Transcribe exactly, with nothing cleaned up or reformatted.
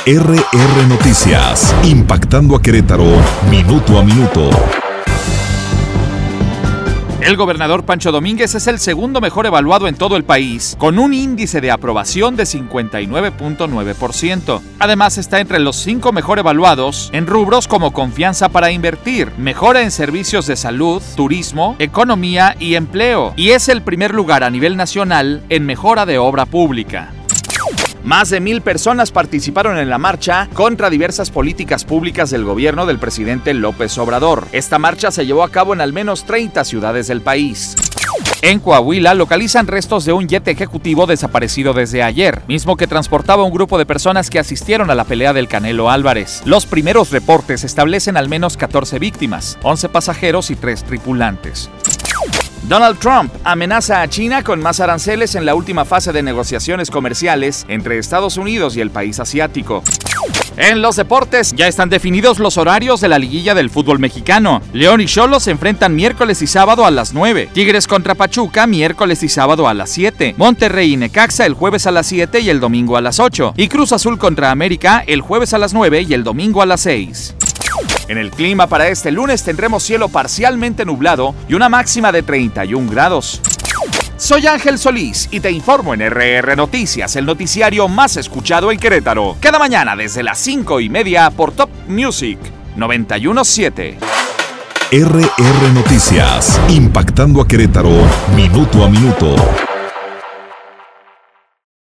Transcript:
R R Noticias, impactando a Querétaro, minuto a minuto. El gobernador Pancho Domínguez es el segundo mejor evaluado en todo el país, con un índice de aprobación de cincuenta y nueve punto nueve por ciento. Además, está entre los cinco mejor evaluados en rubros como confianza para invertir, mejora en servicios de salud, turismo, economía y empleo, y es el primer lugar a nivel nacional en mejora de obra pública. Más de mil personas participaron en la marcha contra diversas políticas públicas del gobierno del presidente López Obrador. Esta marcha se llevó a cabo en al menos treinta ciudades del país. En Coahuila localizan restos de un jet ejecutivo desaparecido desde ayer, mismo que transportaba un grupo de personas que asistieron a la pelea del Canelo Álvarez. Los primeros reportes establecen al menos catorce víctimas, once pasajeros y tres tripulantes. Donald Trump amenaza a China con más aranceles en la última fase de negociaciones comerciales entre Estados Unidos y el país asiático. En los deportes, ya están definidos los horarios de la liguilla del fútbol mexicano. León y Xolos se enfrentan miércoles y sábado a las nueve. Tigres contra Pachuca, miércoles y sábado a las siete. Monterrey y Necaxa el jueves a las siete y el domingo a las ocho. Y Cruz Azul contra América el jueves a las nueve y el domingo a las seis. En el clima para este lunes tendremos cielo parcialmente nublado y una máxima de treinta y un grados. Soy Ángel Solís y te informo en R R Noticias, el noticiario más escuchado en Querétaro. Cada mañana desde las cinco y media por Top Music noventa y uno punto siete. R R Noticias, impactando a Querétaro, minuto a minuto.